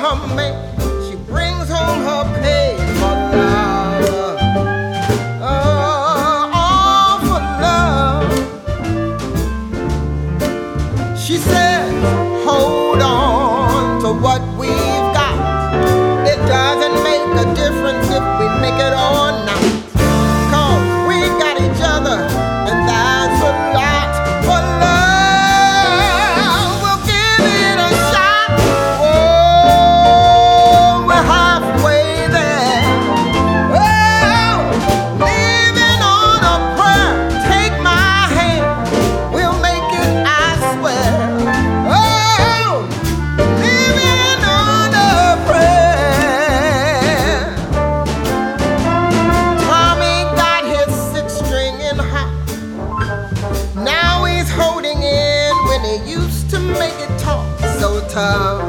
her mate. She brings home her pay for love. All for love. She said, hold on to what we've got. It doesn't make a difference if we make it or not. 'Cause we got each other, and that's a lot for love. We'll give it a shot. Oh, we're halfway there. Oh, living on a prayer. Take my hand, we'll make it, I swear. Oh, living on a prayer. Tommy got his 6-string in hot. Now he's holding in when he used to make it talk so tough.